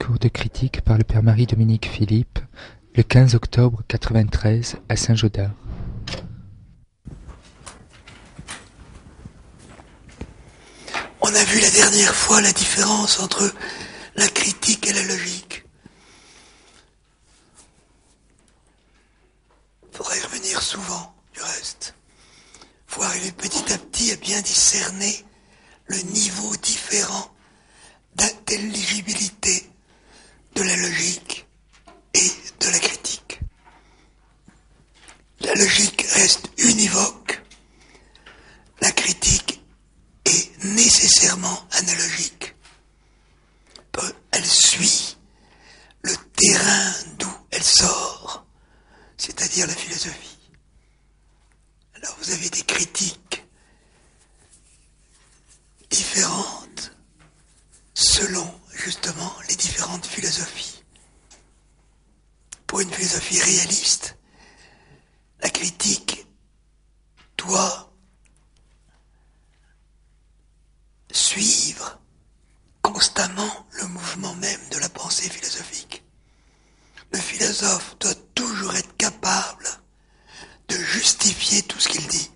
cours de critique par le père Marie-Dominique Philippe, le 15 octobre 93 à Saint-Gaudens. On a vu la dernière fois la différence entre la critique et la logique. Il faudrait y revenir souvent, du reste. Il faut arriver petit à petit à bien discerner le niveau différent d'intelligibilité de la logique et de la critique. La logique reste univoque, la critique est nécessairement analogique. Elle suit le terrain d'où elle sort, c'est-à-dire la philosophie. Alors vous avez des critiques différentes selon justement les différentes philosophies. Pour une philosophie réaliste, la critique doit suivre constamment le mouvement même de la pensée philosophique. Le philosophe doit toujours être capable de justifier tout ce qu'il dit.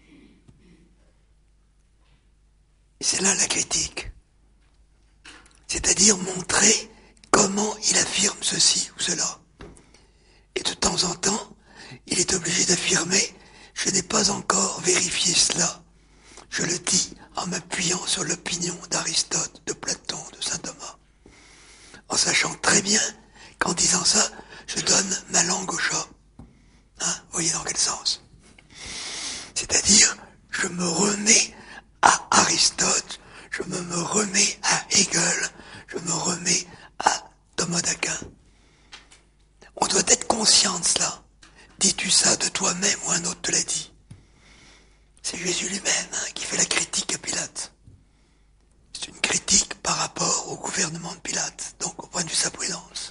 Et c'est là la critique. C'est-à-dire montrer comment il affirme ceci ou cela. Et de temps en temps, il est obligé d'affirmer « je n'ai pas encore vérifié cela ». Je le dis en m'appuyant sur l'opinion d'Aristote, de Platon, de saint Thomas. En sachant très bien qu'en disant ça, je donne ma langue au chat. Vous voyez dans quel sens? C'est-à-dire, je me remets à Aristote, je me remets à Hegel, je me remets à Thomas d'Aquin. On doit être conscient de cela. Dis-tu ça de toi-même ou un autre te l'a dit? C'est Jésus lui-même qui fait la critique à Pilate. C'est une critique par rapport au gouvernement de Pilate, donc au point de vue de sa prudence.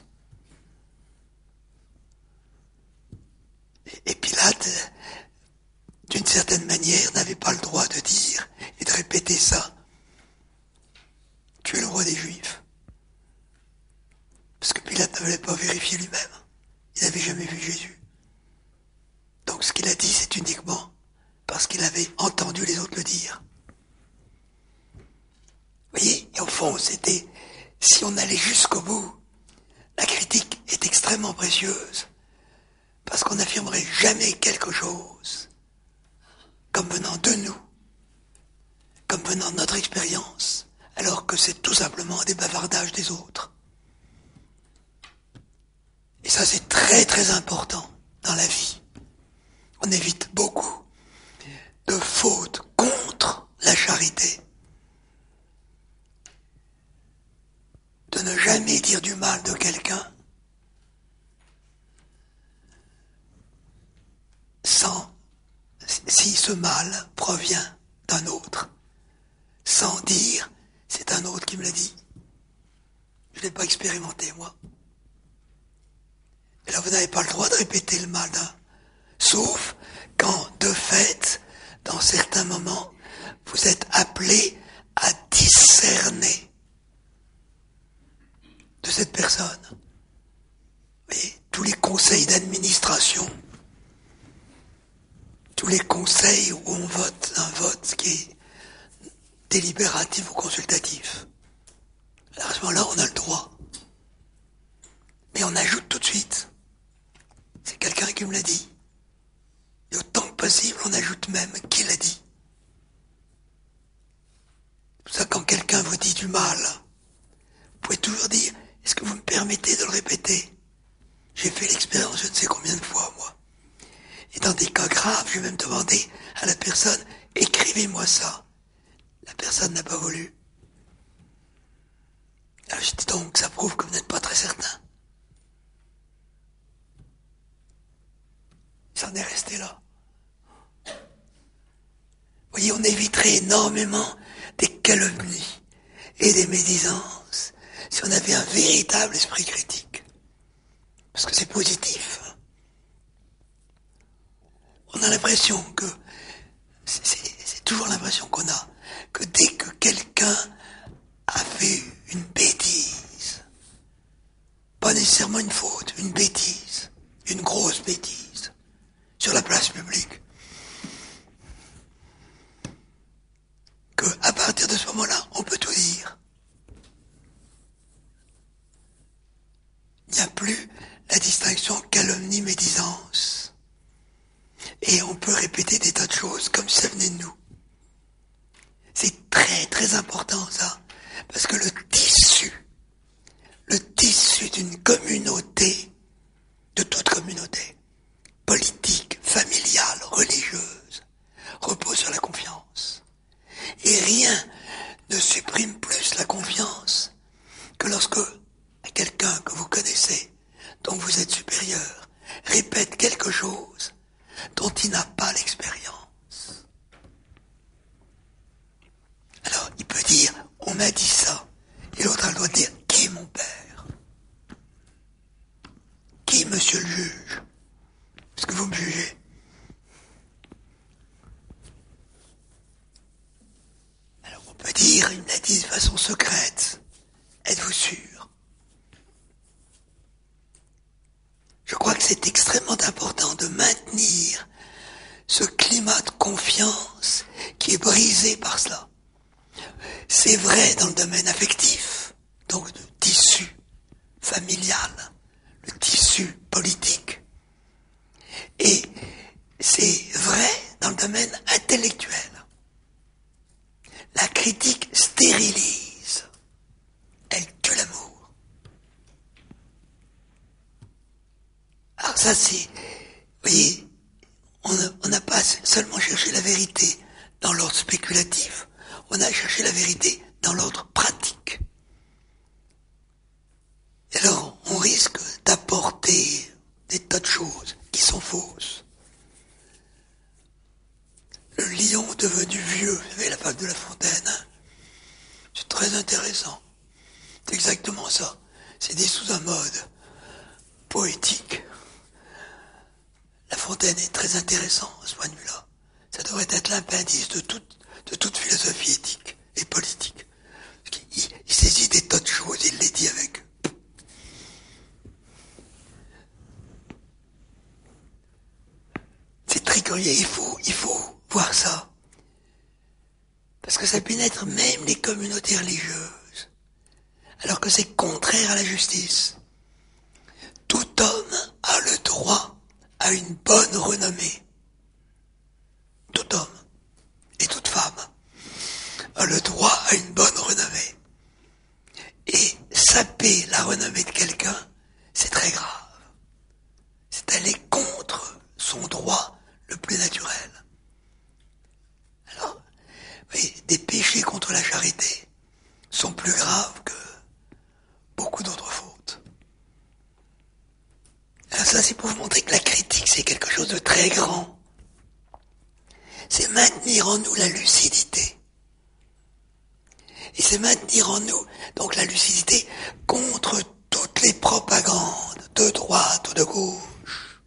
Et Pilate, d'une certaine manière, n'avait pas le droit de dire et de répéter ça. Tu es le roi des Juifs. Parce que Pilate ne voulait pas vérifier lui-même. Il n'avait jamais vu Jésus. Donc ce qu'il a dit, c'est uniquement parce qu'il avait entendu les autres le dire. Vous voyez, et au fond, c'était, si on allait jusqu'au bout, la critique est extrêmement précieuse, parce qu'on n'affirmerait jamais quelque chose comme venant de nous, comme venant de notre expérience, alors que c'est tout simplement des bavardages des autres. Et ça, c'est très très important dans la vie. On évite beaucoup de fautes contre la charité. De ne jamais dire du mal de quelqu'un si ce mal provient d'un autre, sans dire c'est un autre qui me l'a dit. Je ne l'ai pas expérimenté, moi. Et là, vous n'avez pas le droit de répéter le mal d'un, sauf quand, de fait, dans certains moments, vous êtes appelé à discerner de cette personne. Vous voyez, tous les conseils d'administration, tous les conseils où on vote un vote qui est délibératif ou consultatif. Alors à ce moment-là, on a le droit. Mais on ajoute tout de suite. C'est quelqu'un qui me l'a dit. Et autant que possible, on ajoute même qui l'a dit. C'est pour ça que quand quelqu'un vous dit du mal, vous pouvez toujours dire, est-ce que vous me permettez de le répéter? J'ai fait l'expérience je ne sais combien de fois, moi. Et dans des cas graves, je vais même demander à la personne, écrivez-moi ça. La personne n'a pas voulu. Alors je dis donc, ça prouve que vous n'êtes pas très certain. Ça en est resté là. Vous voyez, on éviterait énormément des calomnies et des médisances si on avait un véritable esprit critique. Parce que c'est positif. On a l'impression que, c'est toujours l'impression qu'on a, que dès que quelqu'un a fait une bêtise, vraiment une faute, une bêtise, une grosse bêtise, sur la place publique, qu'à partir de ce moment-là, on peut tout dire. Il n'y a plus la distinction calomnie-médisance. Et on peut répéter des tas de choses comme si ça venait de nous. C'est très très important ça, parce que le tissu d'une communauté, de toute communauté, politique, familiale, religieuse, repose sur la confiance. Et rien ne supprime plus la confiance que lorsque quelqu'un que vous connaissez, dont vous êtes supérieur, répète quelque chose dont il n'a pas l'expérience. Alors, il peut dire, on m'a dit ça, et l'autre, elle doit dire, qui est mon père? Qui, monsieur le juge? Est-ce que vous me jugez? Alors, on peut dire, il me l'a dit de façon secrète. Êtes-vous sûr? Je crois que c'est extrêmement important de maintenir ce climat de confiance qui est brisé par cela. C'est vrai dans le domaine affectif, donc le tissu familial, le tissu politique. Et c'est vrai dans le domaine intellectuel. La critique stérilise, elle tue l'amour. Alors ça c'est, vous voyez, on n'a pas seulement cherché la vérité dans l'ordre spéculatif, on a cherché la vérité dans l'ordre pratique. Et alors, on risque d'apporter des tas de choses qui sont fausses. Le lion devenu vieux, vous savez, la fable de La Fontaine, hein, c'est très intéressant. C'est exactement ça. C'est dit sous un mode poétique. La Fontaine est très intéressant à ce point de vue-là. Ça devrait être l'appendice de toute philosophie éthique et politique. Il saisit des tas de choses, il les dit avec. C'est très curieux, il faut voir ça. Parce que ça pénètre même les communautés religieuses. Alors que c'est contraire à la justice. Tout homme a le droit à une bonne renommée. Tout homme et toute femme a le droit à une bonne renommée. Et saper la renommée de quelqu'un, c'est très grave. C'est aller contre son droit le plus naturel. Alors, oui, des péchés contre la charité sont plus graves que beaucoup d'autres fautes. Alors ça, c'est pour vous montrer que la critique, c'est quelque chose de très grand. C'est maintenir en nous la lucidité. Et c'est maintenir en nous, donc, la lucidité contre toutes les propagandes, de droite ou de gauche.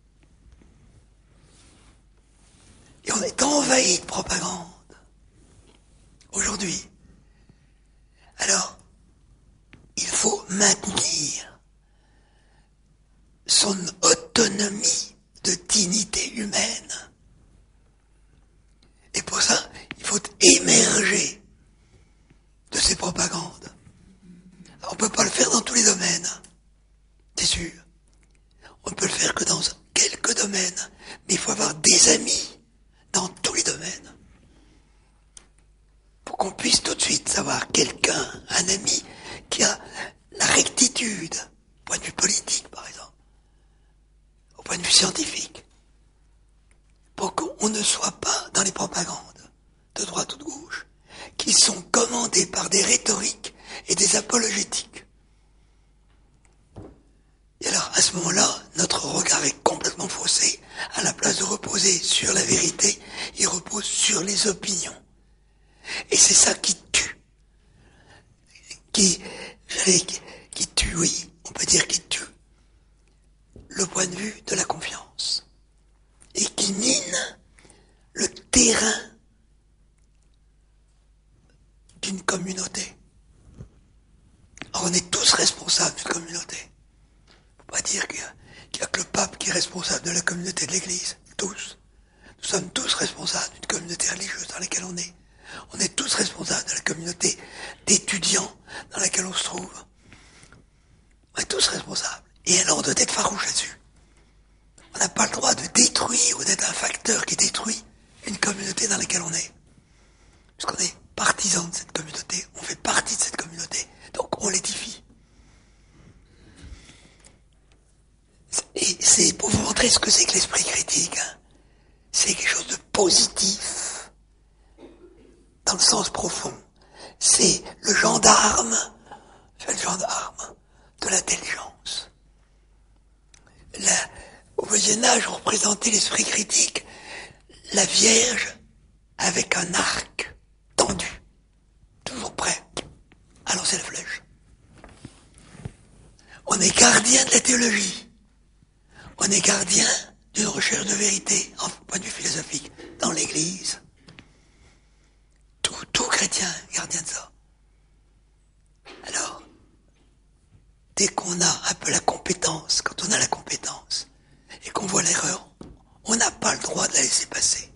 Et on est envahi de propagande, aujourd'hui. Alors, il faut maintenir son autonomie de dignité humaine. Et pour ça, il faut émerger de ces propagandes. Alors, on ne peut pas le faire dans tous les domaines, c'est sûr. On ne peut le faire que dans quelques domaines, mais il faut avoir des amis dans tous les domaines. Pour qu'on puisse tout de suite savoir quelqu'un, un ami, qui a la rectitude, au point de vue politique par exemple, au point de vue scientifique, pour qu'on ne soit pas dans les propagandes, de droite ou de gauche, qui sont commandées par des rhétoriques et des apologétiques. Et alors, à ce moment-là, notre regard est complètement faussé. À la place de reposer sur la vérité, il repose sur les opinions. Et c'est ça qui tue. Qui tue, oui, on peut dire qui tue le point de vue de la confiance. Et qui mine le terrain d'une communauté. Alors on est tous responsables d'une communauté. On va dire qu'il n'y a que le pape qui est responsable de la communauté de l'Église. Tous. Nous sommes tous responsables d'une communauté religieuse dans laquelle on est. On est tous responsables de la communauté d'étudiants dans laquelle on se trouve. On est tous responsables. Et alors on doit être farouche là-dessus. On n'a pas le droit de détruire ou d'être un facteur qui détruit une communauté dans laquelle on est. Parce qu'on est partisan de cette communauté, on fait partie de cette communauté, donc on l'édifie. Et c'est pour vous montrer ce que c'est que l'esprit critique. C'est quelque chose de positif, dans le sens profond. C'est le gendarme de l'intelligence. Au Moyen-Âge, on représentait l'esprit critique, la Vierge avec un arc tendu, toujours prêt à lancer la flèche. On est gardien de la théologie. On est gardien d'une recherche de vérité, en point de vue philosophique, dans l'Église. Tout chrétien est gardien de ça. Alors, dès qu'on a un peu la compétence, quand on a la compétence, et qu'on voit l'erreur, on n'a pas le droit de la laisser passer.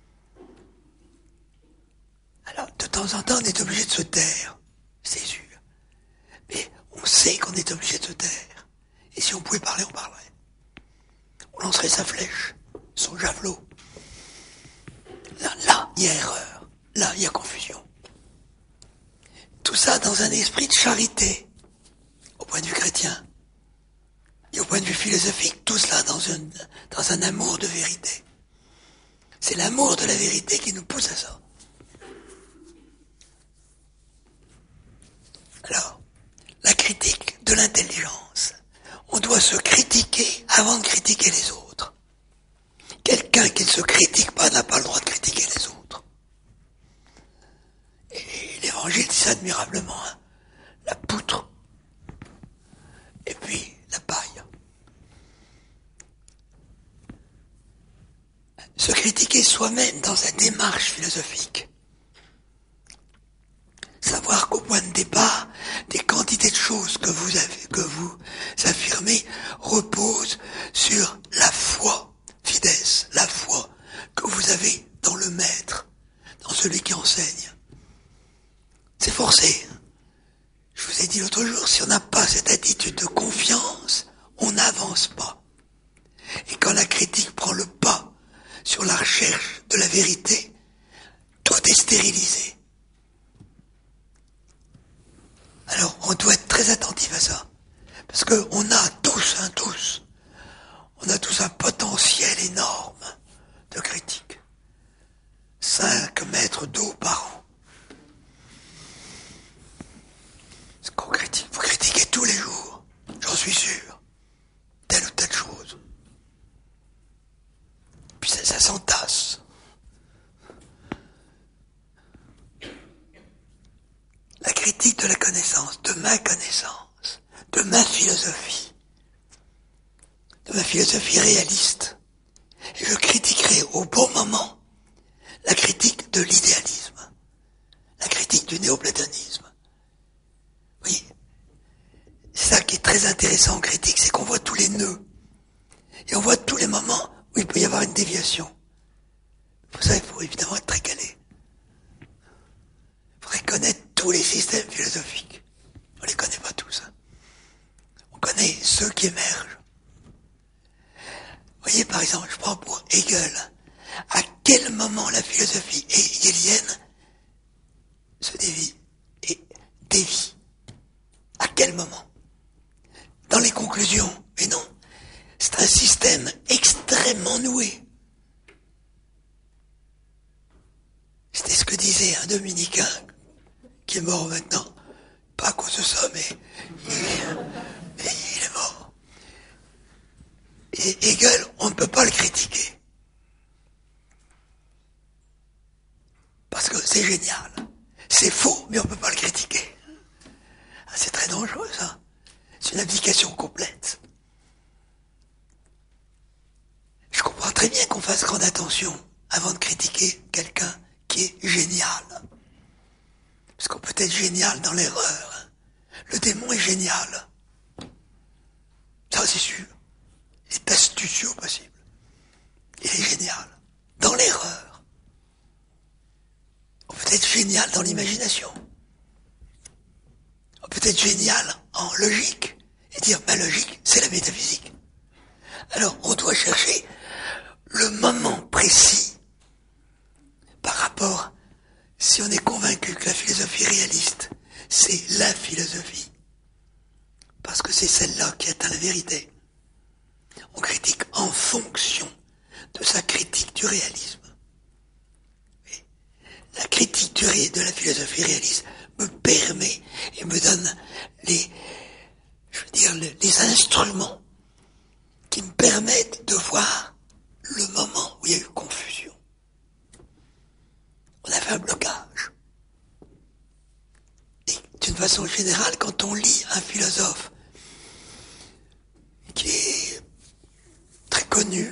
Alors, de temps en temps, on est obligé de se taire, c'est sûr. Mais on sait qu'on est obligé de se taire. Et si on pouvait parler, on parlerait. On lancerait sa flèche, son javelot. Là, il y a erreur. Là, il y a confusion. Tout ça dans un esprit de charité, au point de vue chrétien. Et au point de vue philosophique, tout cela dans un amour de vérité. C'est l'amour de la vérité qui nous pousse à ça. Alors, la critique de l'intelligence. On doit se critiquer avant de critiquer les autres. Quelqu'un qui ne se critique pas n'a pas le droit de critiquer les autres. Et l'Évangile dit ça admirablement. La poutre et puis la paille. Se critiquer soi-même dans sa démarche philosophique. Savoir qu'au point de départ, des quantités de choses que vous affirmez reposent sur la foi, fides, la foi que vous avez dans le maître, dans celui qui enseigne. C'est forcé. Je vous ai dit l'autre jour, si on n'a pas cette attitude de confiance, on n'avance pas. Et quand la critique prend le pas sur la recherche de la vérité, tout est stérilisé. Alors, on doit être très attentif à ça. Parce qu'on a tous, on a tous un potentiel énorme de critique. 5 mètres d'eau par an. Ce qu'on critique, vous critiquez tous les jours, j'en suis sûr, telle ou telle chose. Puis ça s'entasse. La critique de la connaissance, de ma connaissance, de ma philosophie réaliste. Et je critiquerai au bon moment la critique de l'idéalisme, la critique du néoplatonisme. Oui, c'est ça qui est très intéressant en critique, c'est qu'on voit tous les nœuds. Et on voit tous les moments où il peut y avoir une déviation. Pour ça, il faut évidemment être très calé. Il faudrait connaître tous les systèmes philosophiques. On ne les connaît pas tous. On connaît ceux qui émergent. Vous voyez, par exemple, je prends pour Hegel. À quel moment la philosophie hegelienne se dévie et dévie? À quel moment? Dans les conclusions? Mais non. C'est un système extrêmement noué. C'était ce que disait un dominicain qui est mort maintenant. Pas à cause de ça, mais il est mort. Et Hegel, on ne peut pas le critiquer. Parce que c'est génial. C'est faux, mais on ne peut pas le critiquer. Ah, c'est très dangereux, ça. C'est une abdication complète. Je comprends très bien qu'on fasse grande attention avant de critiquer quelqu'un qui est génial. Parce qu'on peut être génial dans l'erreur. Le démon est génial. Vous Ça, c'est sûr. Il est astucieux au possible. Il est génial. Dans l'erreur. On peut être génial dans l'imagination. On peut être génial en logique. Et dire, ma logique, c'est la métaphysique. Alors, on doit chercher le moment précis par rapport, si on est convaincu que la philosophie réaliste, c'est la philosophie, parce que c'est celle-là qui atteint la vérité. On critique en fonction de sa critique du réalisme. Et la critique de la philosophie réaliste me permet et me donne les instruments qui me permettent de voir le moment où il y a eu confusion. On avait un blocage. Et d'une façon générale, quand on lit un philosophe qui est très connu,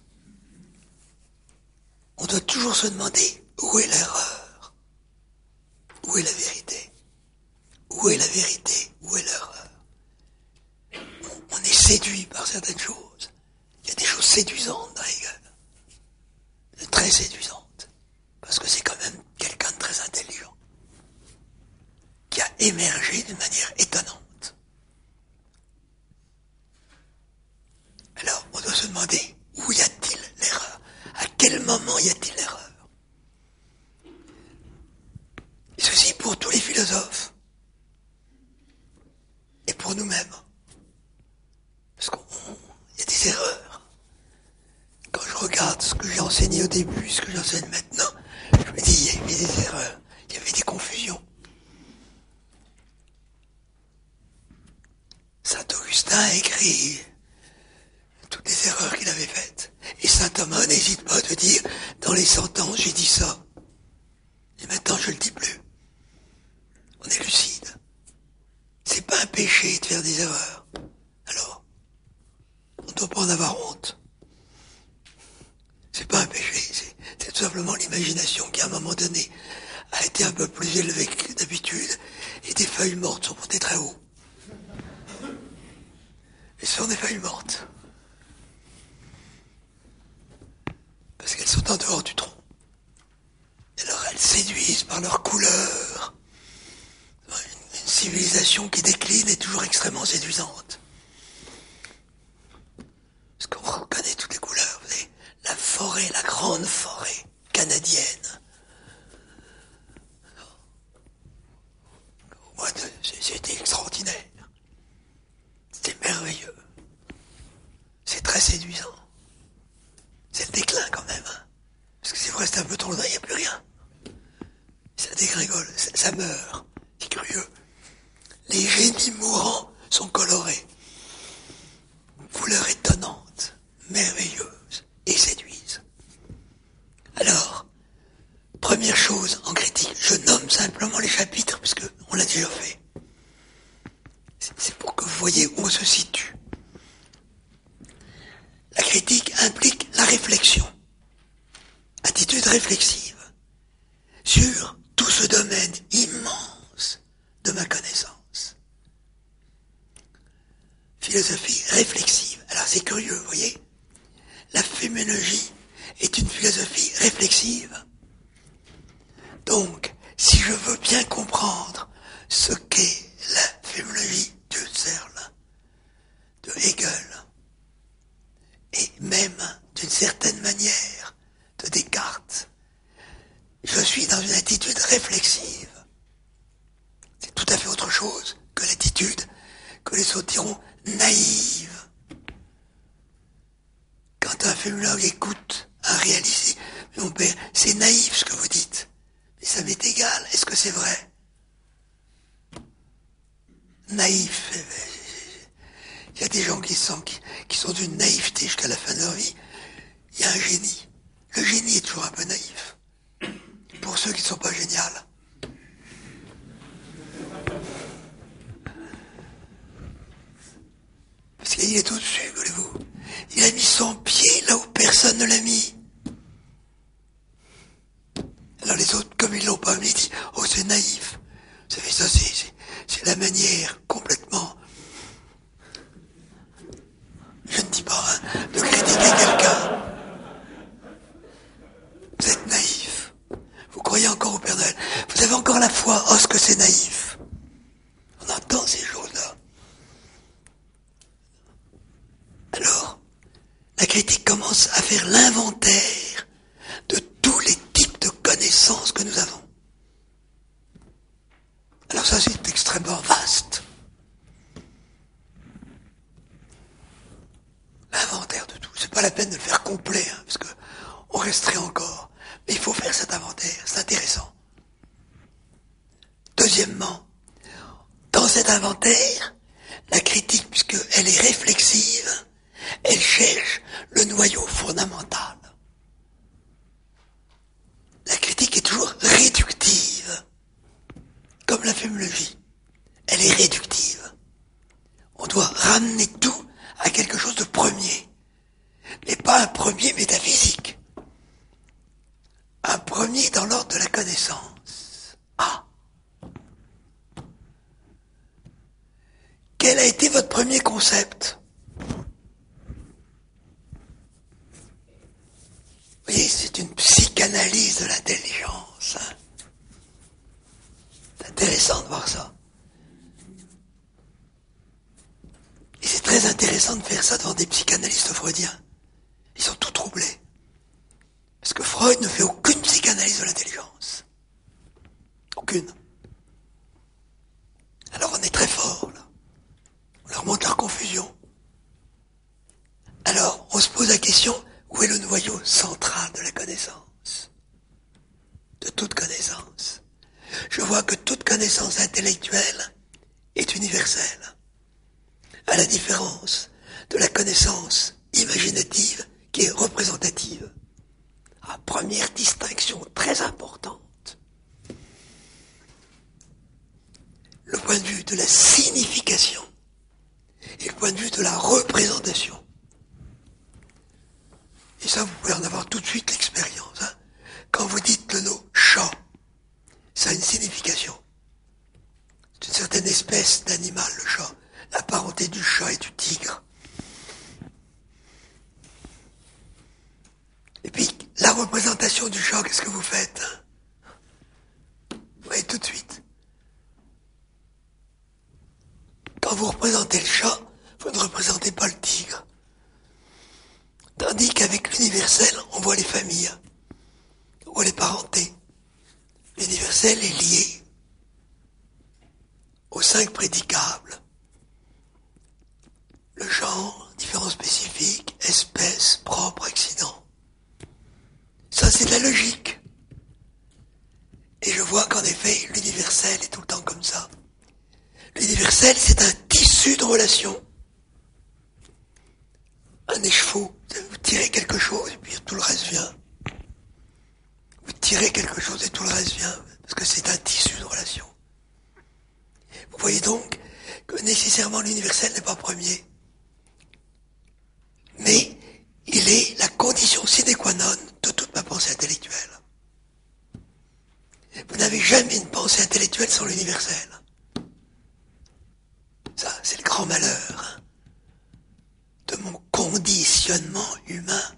on doit toujours se demander où est l'erreur, où est la vérité, où est la vérité, où est l'erreur. On est séduit par certaines choses. Il y a des choses séduisantes dans Hegel, très séduisantes, parce que c'est quand même quelqu'un de très intelligent, qui a émergé d'une manière étonnante. Alors, on doit se demander, où y a-t-il l'erreur? À quel moment y a-t-il l'erreur? Et ceci pour tous les philosophes, et pour nous-mêmes. Parce qu'il y a des erreurs. Quand je regarde ce que j'ai enseigné au début, ce que j'enseigne maintenant, je me dis, il y avait des erreurs, il y avait des confusions. Saint Augustin a écrit toutes les erreurs qu'il avait faites. Et saint Thomas n'hésite pas de dire, dans les 100 ans, j'ai dit ça. Et maintenant, je le dis plus. On est lucide. C'est pas un péché de faire des erreurs. Alors, on ne doit pas en avoir honte. C'est pas un péché, c'est tout simplement l'imagination qui, à un moment donné, a été un peu plus élevée que d'habitude, et des feuilles mortes sont montées très haut. Et ce sont des feuilles mortes. Parce qu'elles sont en dehors du tronc. Et alors elles séduisent par leur couleur. Une civilisation qui décline est toujours extrêmement séduisante. Parce qu'on reconnaît toutes les couleurs. Vous savez, la forêt, la grande forêt canadienne. C'était extraordinaire. C'était merveilleux. C'est très séduisant. C'est le déclin quand même. Hein. Parce que si vous restez un peu trop loin, il n'y a plus rien. Ça dégrégole, ça meurt. C'est curieux. Les génies mourants sont colorés. Couleurs étonnantes, merveilleuses, et séduisent. Alors, première chose en critique, je nomme simplement les chapitres, parce qu'on l'a déjà fait. C'est pour que vous voyez où on se situe. La critique implique la réflexion, attitude réflexive, sur tout ce domaine immense de ma connaissance. Philosophie réflexive. Alors c'est curieux, vous voyez. La phénoménologie est une philosophie réflexive. Donc, si je veux bien comprendre ce qu'est la phénoménologie de Husserl, de Hegel, et même, d'une certaine manière, de Descartes, je suis dans une attitude réflexive. C'est tout à fait autre chose que l'attitude que les autres diront naïve. Quand un phénoménologue écoute un réalisé, mon père, c'est naïf ce que vous dites. Mais ça m'est égal, est-ce que c'est vrai? Naïf. Il y a des gens qui sont d'une naïveté jusqu'à la fin de leur vie. Il y a un génie. Le génie est toujours un peu naïf. Pour ceux qui ne sont pas géniales. Parce qu'il est au-dessus, voulez-vous. Il a mis son pied là où personne ne l'a mis. Alors les autres, comme ils l'ont pas mis, disent « Oh, c'est naïf ». Vous savez, ça, c'est la manière complètement croyez encore au Père Noël. Vous avez encore la foi. Oh, ce que c'est naïf. On entend ces choses-là. Alors, la critique commence à faire l'inventaire de tous les types de connaissances que nous avons. Alors ça, c'est extrêmement vaste. L'inventaire de tout. C'est pas la peine de le faire complet, parce que on resterait encore. Mais il faut faire cet inventaire, c'est intéressant. Deuxièmement, dans cet inventaire, la critique, puisqu'elle est réflexive, elle cherche le noyau fondamental. La critique est toujours réductive, comme la féminologie. Elle est réductive. On doit ramener tout à quelque chose de premier, mais pas un premier métaphysique. Un premier dans l'ordre de la connaissance. Ah! Quel a été votre premier concept? Vous voyez, c'est une psychanalyse de l'intelligence. C'est intéressant de voir ça. Et c'est très intéressant de faire ça devant des psychanalystes freudiens. Ils sont tout troublés. Parce que Freud ne fait aucune psychanalyse de l'intelligence. Aucune. Alors on est très fort, là. On leur montre leur confusion. Alors, on se pose la question, où est le noyau central de la connaissance? De toute connaissance. Je vois que toute connaissance intellectuelle est universelle. À la différence de la connaissance imaginative qui est représentative. Première distinction très importante. Le point de vue de la signification et le point de vue de la représentation. Et ça, vous pouvez en avoir tout de suite l'expérience. Quand vous dites le mot chat, ça a une signification. C'est une certaine espèce d'animal, le chat. La parenté du chat et du tigre. Et puis, la représentation du chat, qu'est-ce que vous faites? Vous voyez tout de suite. Quand vous représentez le chat, vous ne représentez pas le tigre. Tandis qu'avec l'universel, on voit les familles, on voit les parentés. L'universel est lié aux 5 prédicables. Le genre, différents spécifiques, espèce, propre, accident. Ça, c'est de la logique. Et je vois qu'en effet, l'universel est tout le temps comme ça. L'universel, c'est un tissu de relations. Un écheveau, vous tirez quelque chose et puis tout le reste vient. Vous tirez quelque chose et tout le reste vient, parce que c'est un tissu de relations. Vous voyez donc que nécessairement l'universel n'est pas premier. Mais il est la condition sine qua non de toute ma pensée intellectuelle. Vous n'avez jamais une pensée intellectuelle sans l'universel. Ça, c'est le grand malheur de mon conditionnement humain.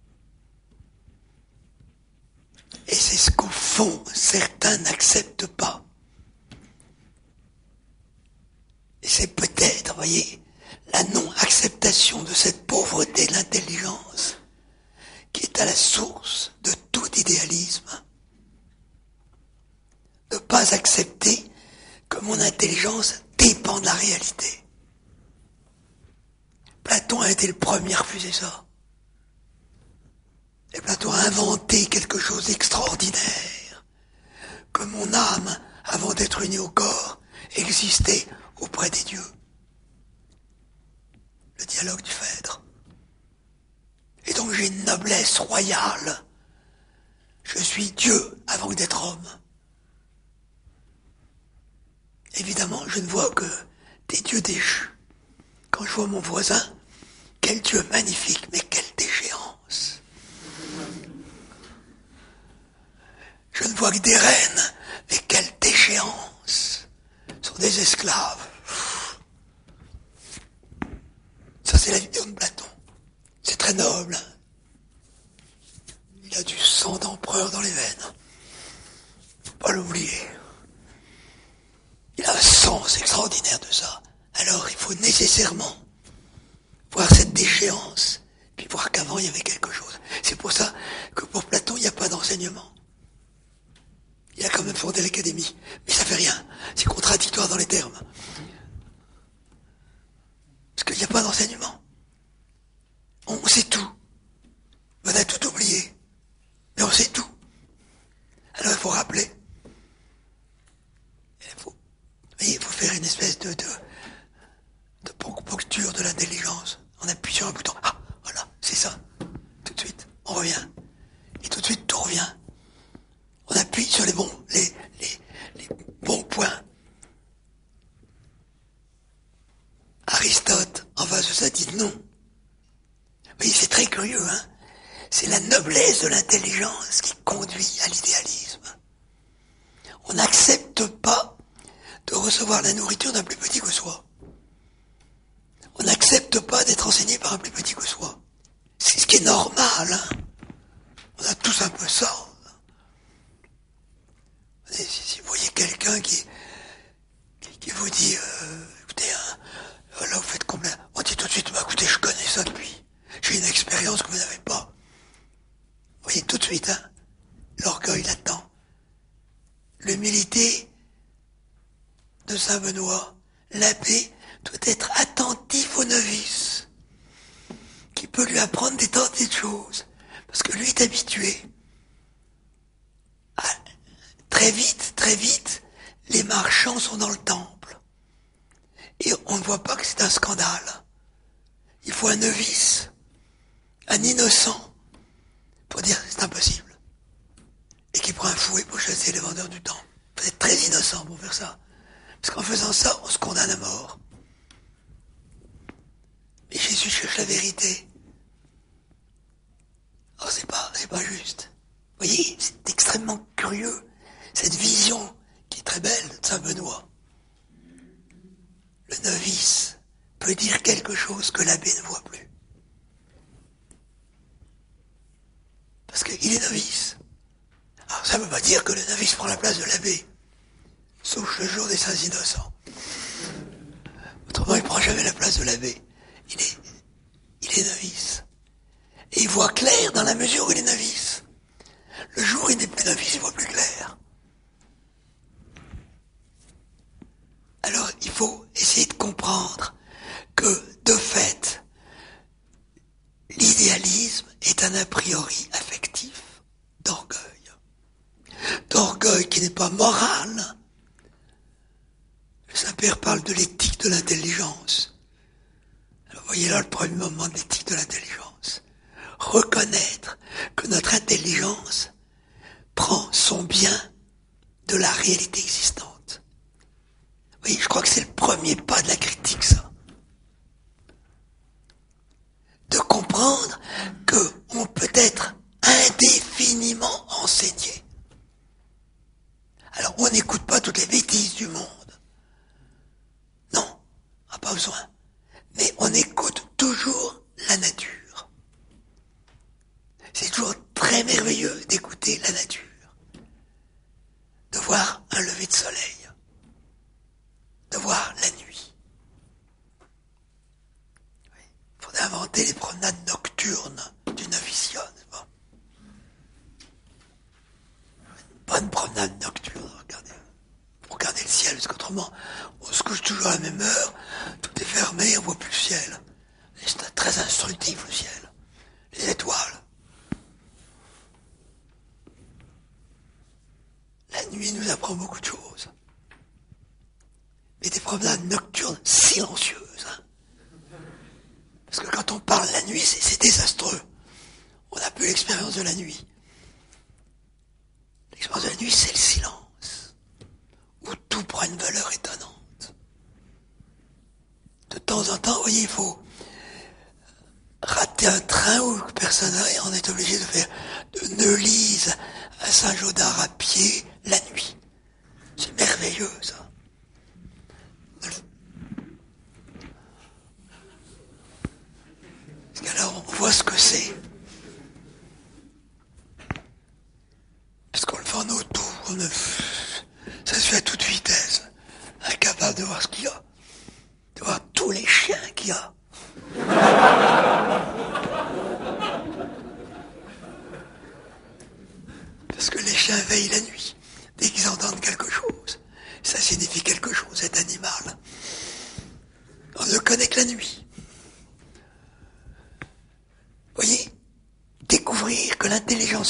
Et c'est ce qu'au fond, certains n'acceptent pas. Et c'est peut-être, vous voyez, la non-acceptation de cette pauvreté de l'intelligence qui est à la source de tout idéalisme. Ne pas accepter que mon intelligence dépend de la réalité. Platon a été le premier à refuser ça. Et Platon a inventé quelque chose d'extraordinaire. Que mon âme, avant d'être unie au corps, existait auprès des dieux. Le dialogue du Phèdre. Et donc j'ai une noblesse royale. Je suis Dieu avant d'être homme. Évidemment, je ne vois que des dieux déchus. Quand je vois mon voisin, quel Dieu magnifique, mais quelle déchéance. Je ne vois que des reines, mais quelle déchéance. Ce sont des esclaves. Ça, c'est la vision de Platon. C'est très noble. Il a du sang d'empereur dans les veines. pas l'oublier. Il a un sens extraordinaire de ça. Alors il faut nécessairement voir cette déchéance, puis voir qu'avant il y avait quelque chose. C'est pour ça que pour Platon, il n'y a pas d'enseignement. Il a quand même fondé l'académie, mais ça fait rien. C'est contradictoire dans les termes. Parce qu'il n'y a pas d'enseignement. On sait tout. On a tout oublié. Mais on sait tout. Alors il faut rappeler. Il faut faire une espèce de poncture de l'intelligence. On appuie sur un bouton. Ah, voilà, c'est ça. Tout de suite, on revient. Et tout de suite, tout revient. On appuie sur les bons points. Aristote, en face de ça, dit non. Vous voyez, c'est très curieux, hein. C'est la noblesse de l'intelligence qui conduit à l'idéalisme. On n'accepte pas de recevoir la nourriture d'un plus petit que soi. On n'accepte pas d'être enseigné par un plus petit que soi. C'est ce qui est normal, hein. On a tous un peu ça. Si vous voyez quelqu'un qui vous dit, écoutez, là vous faites combien? On dit tout de suite, écoutez, je connais ça depuis. J'ai une expérience que vous n'avez pas. Vous voyez tout de suite, hein, l'orgueil là-dedans. L'humilité de Saint Benoît, l'abbé doit être attentif au novice, qui peut lui apprendre des tas de choses, parce que lui est habitué. Très vite, les marchands sont dans le temple. Et on ne voit pas que c'est un scandale. Il faut un novice, un innocent, pour dire c'est impossible. Et qui prend un fouet pour chasser les vendeurs du temple. Il faut être très innocent pour faire ça. Parce qu'en faisant ça, on se condamne à mort. Mais Jésus cherche la vérité. Alors c'est pas juste. Vous voyez, c'est extrêmement curieux. Cette vision qui est très belle de Saint Benoît. Le novice peut dire quelque chose que l'abbé ne voit plus. Parce qu'il est novice. Alors ça ne veut pas dire que le novice prend la place de l'abbé. Sauf le jour des saints innocents. Autrement, il ne prend jamais la place de l'abbé. Il est novice. Et il voit clair dans la mesure où il est novice. Le jour où il n'est plus novice, il voit plus clair. Alors, il faut essayer de comprendre que, de fait, l'idéalisme est un a priori affectif d'orgueil. D'orgueil qui n'est pas moral. Le Saint-Père parle de l'éthique de l'intelligence. Alors, voyez là le premier moment de l'éthique de l'intelligence. Reconnaître que notre intelligence prend son bien de la réalité existante. Oui, je crois que c'est le premier pas de la critique, ça. De comprendre qu'on peut être indéfiniment enseigné. Alors, on n'écoute pas toutes les bêtises du monde. Non, on n'a pas besoin. Mais on écoute toujours la nature. C'est toujours très merveilleux d'écouter la nature. De voir un lever de soleil. De voir la nuit. Il faudrait inventer les promenades nocturnes du noviciat, n'est-ce pas? Une bonne promenade nocturne, regardez le ciel, parce qu'autrement, on se couche toujours à la même heure, tout est fermé, on ne voit plus le ciel. Et c'est très instructif, le ciel. Les étoiles. La nuit nous apprend beaucoup de choses. Mais des promenades nocturnes silencieuses. Hein. Parce que quand on parle la nuit, c'est désastreux. On n'a plus l'expérience de la nuit. L'expérience de la nuit, c'est le silence. Où tout prend une valeur étonnante. De temps en temps, vous voyez, il faut rater un train où personne n'est, on est obligé de faire de Neulise à Saint-Gaudard à pied la nuit. C'est merveilleux, ça. Parce qu'alors, on voit ce que c'est. Parce qu'on le fait en auto,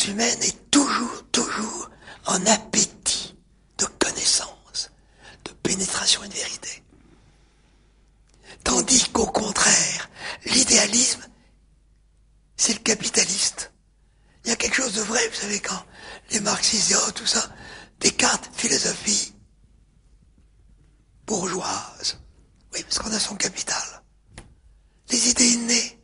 l'existence humaine est toujours en appétit de connaissance, de pénétration et de vérité. Tandis qu'au contraire, l'idéalisme, c'est le capitaliste. Il y a quelque chose de vrai, vous savez, quand les marxistes disent, oh, tout ça, Descartes, philosophie bourgeoise. Oui, parce qu'on a son capital. Les idées innées.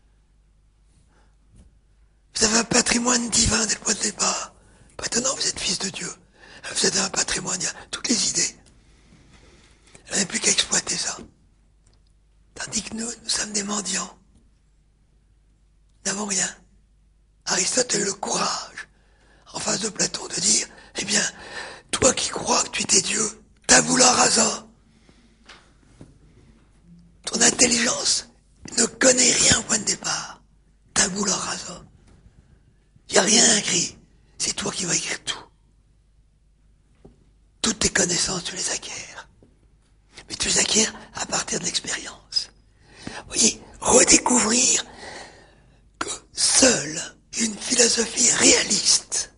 Vous avez un patrimoine divin dès le point de départ. Maintenant, vous êtes fils de Dieu. Vous avez un patrimoine, il y a toutes les idées. Vous n'avez plus qu'à exploiter ça. Tandis que nous sommes des mendiants. Nous n'avons rien. Aristote a eu le courage, en face de Platon, de dire, eh bien, toi qui crois que tu étais Dieu, tabula rasa. Ton intelligence ne connaît rien au point de départ. Tabula rasa. Il n'y a rien écrit. C'est toi qui vas écrire tout. Toutes tes connaissances, tu les acquiers. Mais tu les acquiers à partir de l'expérience. Vous voyez, redécouvrir que seule une philosophie réaliste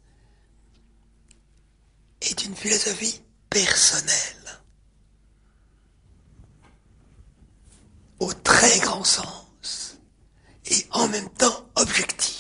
est une philosophie personnelle, au très grand sens, et en même temps objective.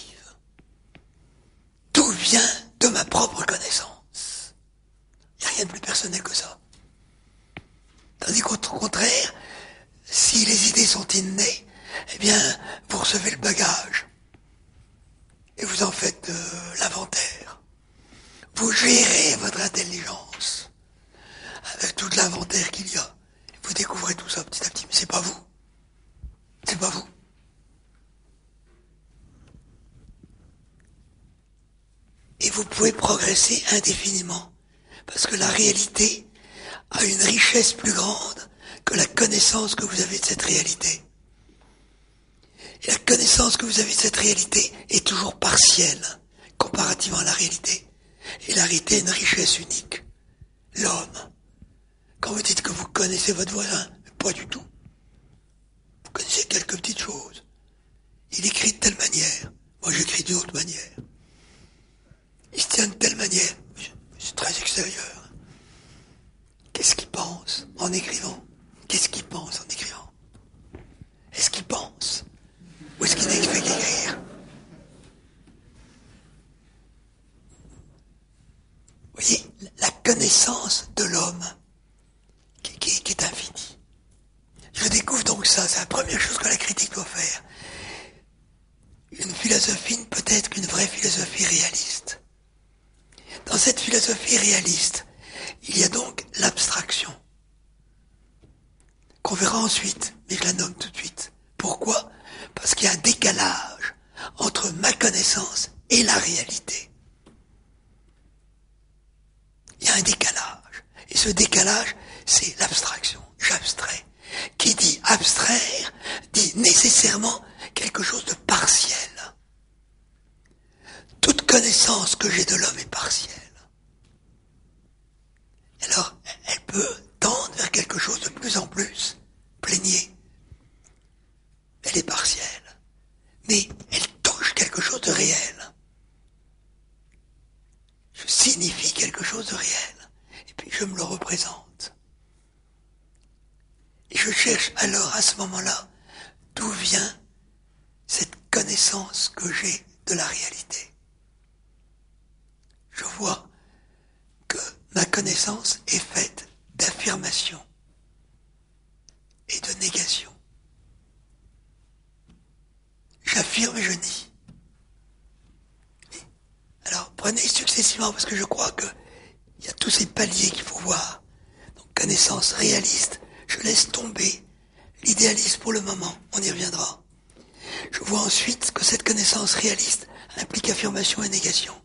Tout vient de ma propre connaissance. Il n'y a rien de plus personnel que ça. Tandis qu'au contraire, si les idées sont innées, eh bien, vous recevez le bagage. Et vous en faites l'inventaire. Vous gérez votre intelligence avec tout l'inventaire qu'il y a. Vous découvrez tout ça petit à petit, mais c'est pas vous. C'est pas vous. Et vous pouvez progresser indéfiniment. Parce que la réalité a une richesse plus grande que la connaissance que vous avez de cette réalité. Et la connaissance que vous avez de cette réalité est toujours partielle, comparativement à la réalité. Et la réalité est une richesse unique. L'homme. Quand vous dites que vous connaissez votre voisin, mais pas du tout. Vous connaissez quelques petites choses. Il écrit de telle manière. Moi, j'écris d'une autre manière. Il se tient de telle manière. C'est très extérieur. Qu'est-ce qu'il pense en écrivant? Qu'est-ce qu'il pense en écrivant? Est-ce qu'il pense? Ou est-ce qu'il n'est fait qu'écrire? Vous voyez, la connaissance de l'homme qui est infinie. Je découvre donc ça, c'est la première chose que la critique doit faire. Une philosophie ne peut être qu'une vraie philosophie réaliste. Dans cette philosophie réaliste, il y a donc l'abstraction, qu'on verra ensuite, mais je la nomme tout de suite. Pourquoi? Parce qu'il y a un décalage entre ma connaissance et la réalité. Il y a un décalage. Et ce décalage, c'est l'abstraction. J'abstrais. Qui dit abstraire, dit nécessairement quelque chose de partiel. Toute connaissance que j'ai de l'homme est partielle. Alors, elle peut tendre vers quelque chose de plus en plus plénier. Elle est partielle. Mais elle touche quelque chose de réel. Je signifie quelque chose de réel. Et puis je me le représente. Et je cherche alors à ce moment-là d'où vient cette connaissance que j'ai de la réalité. Je vois que ma connaissance est faite d'affirmation et de négation. J'affirme et je nie. Alors prenez successivement, parce que je crois qu'il y a tous ces paliers qu'il faut voir. Donc connaissance réaliste, je laisse tomber l'idéalisme pour le moment, on y reviendra. Je vois ensuite que cette connaissance réaliste implique affirmation et négation.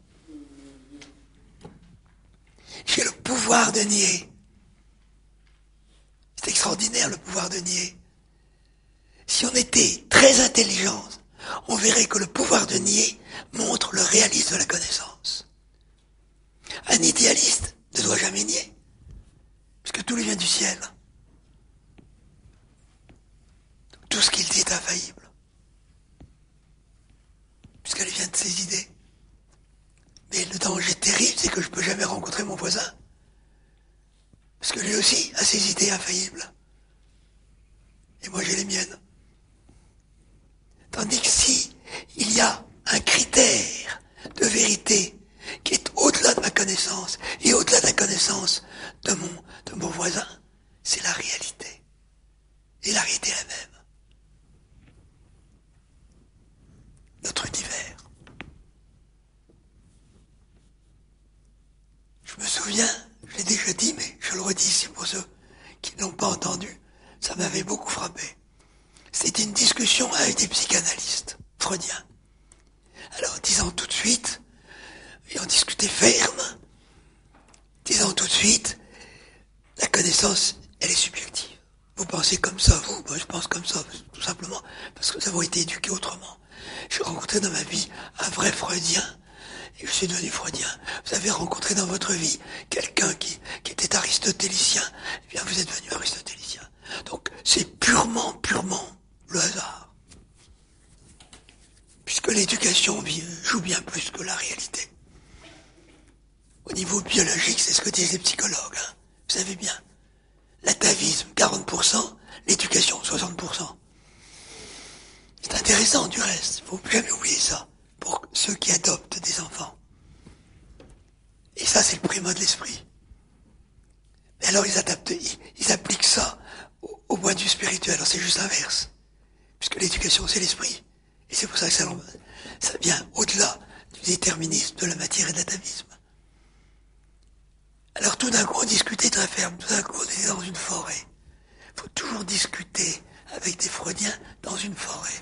J'ai le pouvoir de nier. C'est extraordinaire le pouvoir de nier. Si on était très intelligent, on verrait que le pouvoir de nier montre le réalisme de la connaissance. Un idéaliste ne doit jamais nier, puisque tout lui vient du ciel. Tout ce qu'il dit est infaillible, puisqu'elle vient de ses idées. Mais le danger terrible, c'est que je ne peux jamais rencontrer mon voisin. Parce que lui aussi a ses idées infaillibles. Et moi j'ai les miennes. Tandis que si il y a un critère de vérité qui est au-delà de ma connaissance et au-delà de la connaissance de mon voisin, c'est la réalité. Et la réalité elle-même. Notre univers. Je me souviens, je l'ai déjà dit, mais je le redis ici pour ceux qui ne l'ont pas entendu, ça m'avait beaucoup frappé. C'était une discussion avec des psychanalystes freudiens. Alors, disant tout de suite, et on discutait ferme, disant tout de suite, la connaissance, elle est subjective. Vous pensez comme ça, vous, moi je pense comme ça, tout simplement parce que nous avons été éduqués autrement. J'ai rencontré dans ma vie un vrai freudien, et je suis devenu freudien. Vous avez rencontré dans votre vie quelqu'un qui était aristotélicien, eh bien vous êtes devenu aristotélicien. Donc c'est purement le hasard. Puisque l'éducation joue bien plus que la réalité. Au niveau biologique, c'est ce que disent les psychologues. Hein. Vous savez bien. L'atavisme, 40%, l'éducation, 60%. C'est intéressant du reste. Il ne faut jamais oublier ça. Pour ceux qui adoptent des enfants. Et ça, c'est le primo de l'esprit. Mais alors, ils appliquent ça au point de vue spirituel. Alors, c'est juste l'inverse. Puisque l'éducation, c'est l'esprit. Et c'est pour ça que ça vient au-delà du déterminisme, de la matière et de l'atavisme. Alors, tout d'un coup, on discutait très ferme. Tout d'un coup, on était dans une forêt. Il faut toujours discuter avec des freudiens dans une forêt.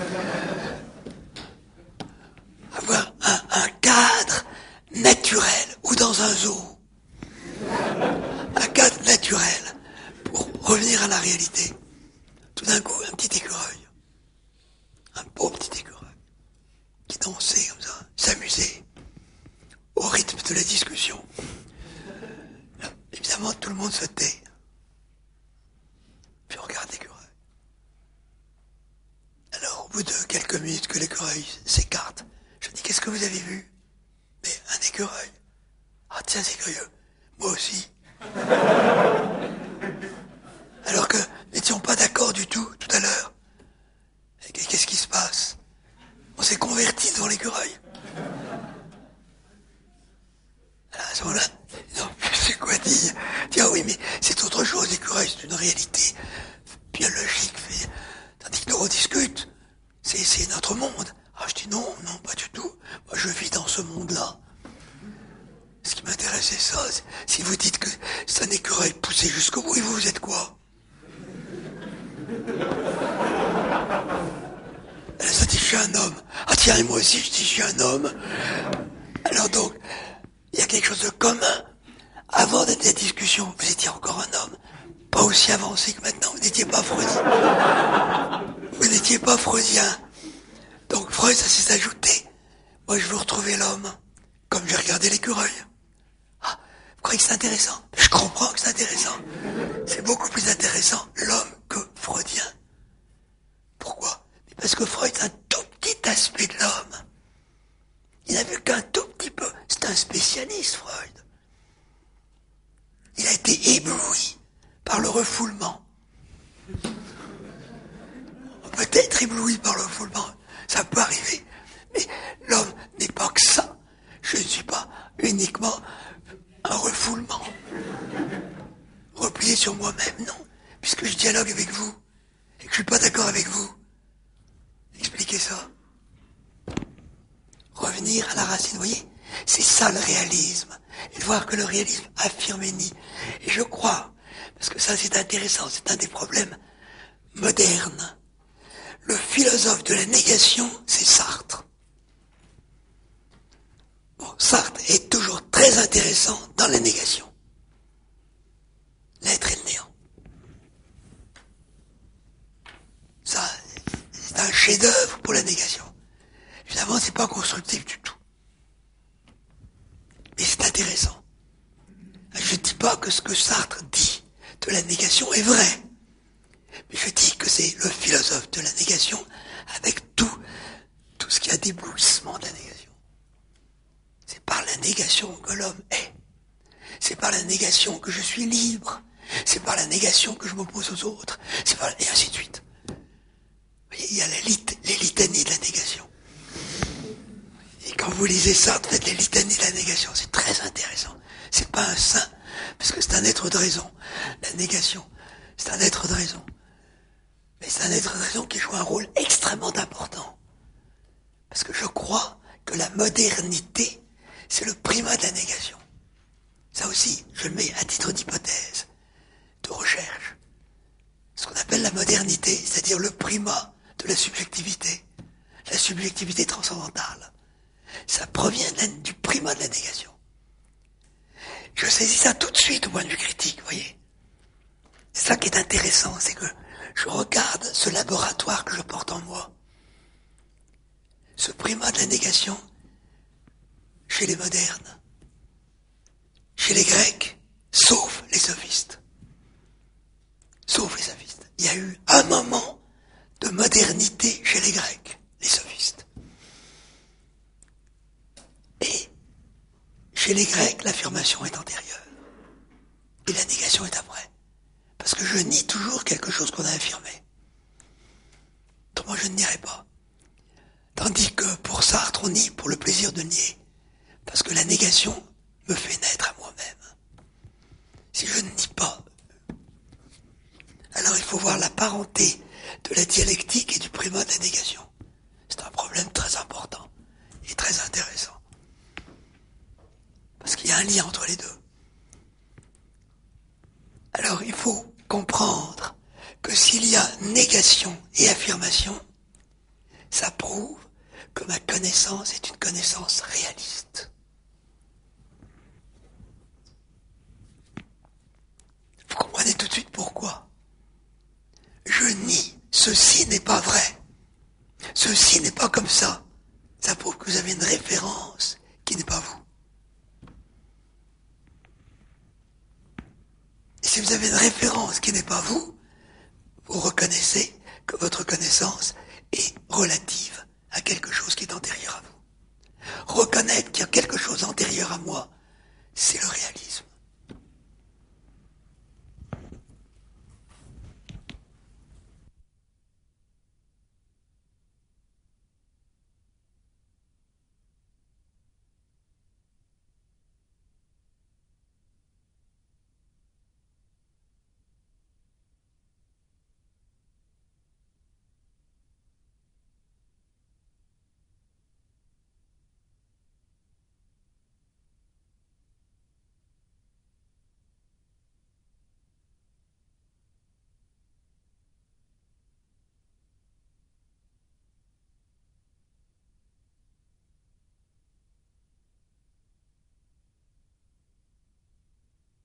Avoir un cadre naturel ou dans un zoo. Un cadre naturel pour revenir à la réalité. Tout d'un coup, un petit écureuil. Un beau petit écureuil qui dansait comme ça, s'amusait au rythme de la discussion. Là, évidemment, tout le monde se tait. Puis on regarde l'écureuil. Alors, au bout de quelques minutes que l'écureuil s'écarte, je dis, qu'est-ce que vous avez vu? Mais un écureuil. Ah tiens, c'est curieux. Moi aussi. Alors que n'étions pas d'accord du tout à l'heure. Et qu'est-ce qui se passe? On s'est convertis devant l'écureuil. À ce moment-là, non, c'est quoi dire? Tiens, oui, mais c'est autre chose, l'écureuil, c'est une réalité biologique. Tandis que nous on discute, c'est notre monde. Ah, je dis non, pas du tout. Moi, je vis dans ce monde-là. Ce qui m'intéresse, c'est ça. Si vous dites que c'est un écureuil poussé jusqu'au bout, et vous êtes quoi? Ça dit, je suis un homme. Ah tiens, et moi aussi, je dis, je suis un homme. Alors donc, il y a quelque chose de commun. Avant d'être la discussion, vous étiez encore un homme. Pas aussi avancé que maintenant. Vous n'étiez pas freudien. Vous n'étiez pas freudien. Donc Freud, ça s'est ajouté. Moi, je veux retrouver l'homme. Comme j'ai regardé l'écureuil. Ah, vous croyez que c'est intéressant? Je comprends que c'est intéressant. C'est beaucoup plus intéressant, l'homme, que freudien. Pourquoi? Parce que Freud, c'est un tout petit aspect de l'homme. Il n'a vu qu'un tout petit peu. C'est un spécialiste, Freud. Il a été ébloui par le refoulement. On peut être ébloui par le refoulement. Ça peut arriver. Mais l'homme n'est pas que ça. Je ne suis pas uniquement un refoulement. Replié sur moi-même, non. Puisque je dialogue avec vous. Et que je ne suis pas d'accord avec vous. Expliquez ça. Revenir à la racine, vous voyez, c'est ça le réalisme. Et de voir que le réalisme affirme et nie. Et je crois, parce que ça c'est intéressant, c'est un des problèmes modernes. Le philosophe de la négation, c'est Sartre. Bon, Sartre est toujours très intéressant dans la négation. L'être et le néant. Ça, c'est un chef-d'œuvre pour la négation. Évidemment, c'est pas constructif du tout. Mais c'est intéressant. Je ne dis pas que ce que Sartre dit de la négation est vrai. Mais je dis que c'est le philosophe de la négation avec tout ce qui a d'éblouissement de la négation. C'est par la négation que l'homme est. C'est par la négation que je suis libre. C'est par la négation que je m'oppose aux autres. Et ainsi de suite. Vous voyez, il y a les litanies de la négation. Et quand vous lisez Sartre, faites les litanies de la négation. C'est très intéressant. C'est pas un saint, parce que c'est un être de raison. La négation, c'est un être de raison. Mais c'est un être de raison qui joue un rôle extrêmement important. Parce que je crois que la modernité, c'est le primat de la négation. Ça aussi, je le mets à titre d'hypothèse, de recherche. Ce qu'on appelle la modernité, c'est-à-dire le primat de la subjectivité transcendantale. Ça provient du primat de la négation. Je saisis ça tout de suite au point de vue critique, vous voyez. C'est ça qui est intéressant, c'est que je regarde ce laboratoire que je porte en moi. Ce primat de la négation chez les modernes, chez les Grecs, sauf les sophistes. Sauf les sophistes. Il y a eu un moment de modernité chez les Grecs, les sophistes. Et chez les Grecs, l'affirmation est antérieure. Et la négation est après. Parce que je nie toujours quelque chose qu'on a affirmé. Autrement, je ne nierai pas. Tandis que pour Sartre, on nie pour le plaisir de nier. Parce que la négation me fait naître à moi-même. Si je ne nie pas, alors il faut voir la parenté de la dialectique et du primat de la négation. C'est un problème très important et très intéressant. Parce qu'il y a un lien entre les deux. Alors il faut comprendre que s'il y a négation et affirmation, ça prouve que ma connaissance est une connaissance réaliste. Vous comprenez tout de suite pourquoi. Je nie, ceci n'est pas vrai. Ceci n'est pas comme ça. Ça prouve que vous avez une référence qui n'est pas vous. Et si vous avez une référence qui n'est pas vous, vous reconnaissez que votre connaissance est relative à quelque chose qui est antérieur à vous. Reconnaître qu'il y a quelque chose antérieur à moi, c'est le réalisme.